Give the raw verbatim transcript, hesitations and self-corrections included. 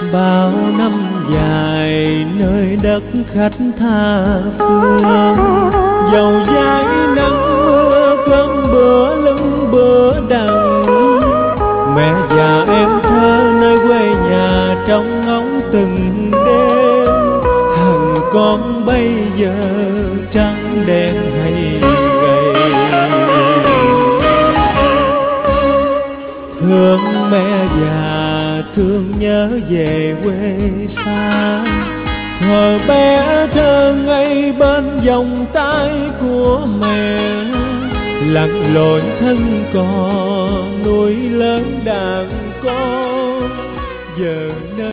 bao năm dài nơi đất khách tha phương, dầu dãi nắng mưa cơn bữa lưng bữa đằng. Mẹ già em thơ nơi quê nhà trong ngóng từng đêm, hằng con bây giờ trắng đen hay gầy. Thương mẹ già thương nhớ về quê xa, thuở bé thơ ngây bên vòng tay của mẹ, lặn lội thân con nuôi lớn đàn con giờ nơi